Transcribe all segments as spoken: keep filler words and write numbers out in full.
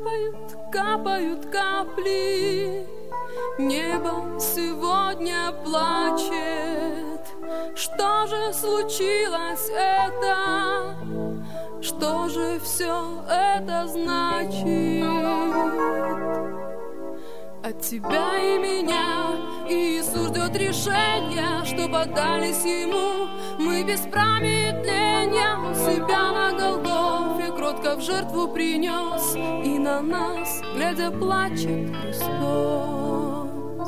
Капают, капают капли, небо сегодня плачет. Что же случилось это? Что же все это значит? От тебя и меня Иисус ждет решения, что поддались Ему. Мы без промедления себя на Голгофе кротко в жертву принес, и на нас, глядя, плачет Христос.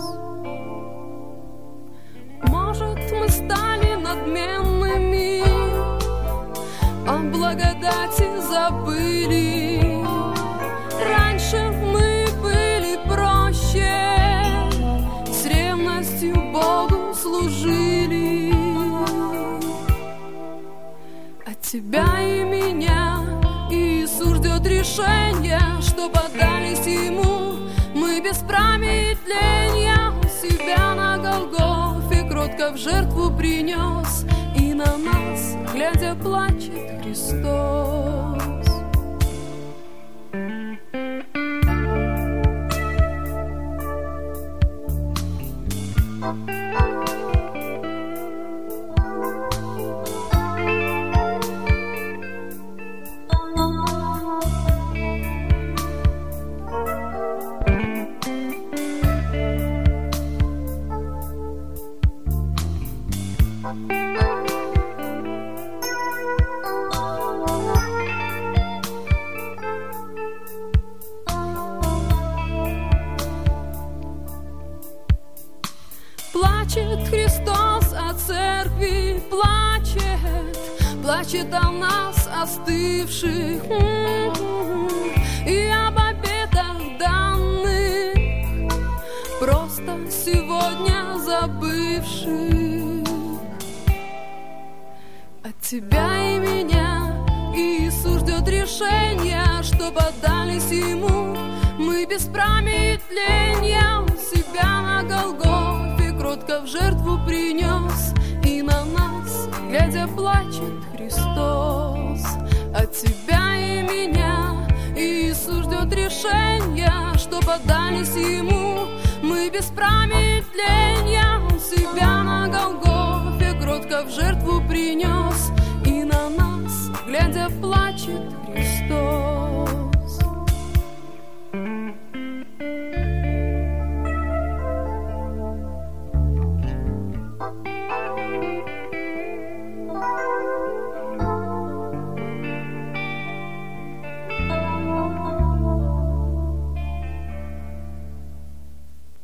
Может, мы стали надменными, о благодати забыли. Раньше мы были проще, с ревностью Богу служили. От тебя и меня Иисус ждет решения, что поддались Ему. Мы без промедления себя на Голгофе кротко в жертву принес, и на нас, глядя, плачет Христос. Плачет Христос о церкви, плачет, плачет о нас, остывших, и об обетах данных, просто сегодня забывших. От тебя и меня Иисус ждет решения, что поддались Ему. Мы без промедления себя на Голгофе кротко в жертву принес, и на нас, глядя, плачет Христос. От тебя и меня Иисус ждет решения, что поддались Ему. Мы без промедления себя на Голгофе кротко в жертву принес, и на нас, глядя, плачет Христос.